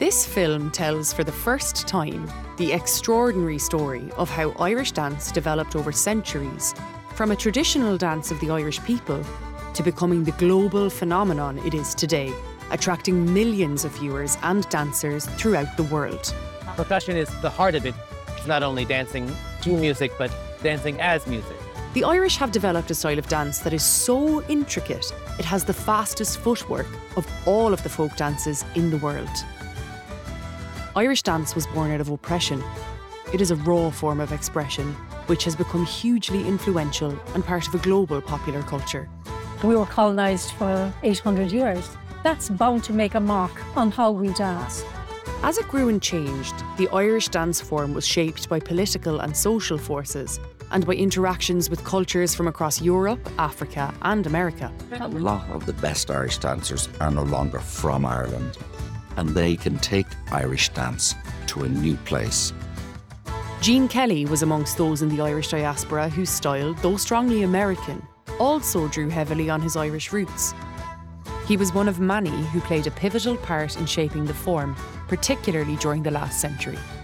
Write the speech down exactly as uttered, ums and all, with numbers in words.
This film tells for the first time the extraordinary story of how Irish dance developed over centuries, from a traditional dance of the Irish people to becoming the global phenomenon it is today, attracting millions of viewers and dancers throughout the world. Percussion is the heart of it. It's not only dancing to music, but dancing as music. The Irish have developed a style of dance that is so intricate, it has the fastest footwork of all of the folk dances in the world. Irish dance was born out of oppression. It is a raw form of expression, which has become hugely influential and part of a global popular culture. We were colonised for eight hundred years. That's bound to make a mark on how we dance. As it grew and changed, the Irish dance form was shaped by political and social forces and by interactions with cultures from across Europe, Africa and America. A lot of the best Irish dancers are no longer from Ireland, and they can take Irish dance to a new place. Gene Kelly was amongst those in the Irish diaspora whose style, though strongly American, also drew heavily on his Irish roots. He was one of many who played a pivotal part in shaping the form, particularly during the last century.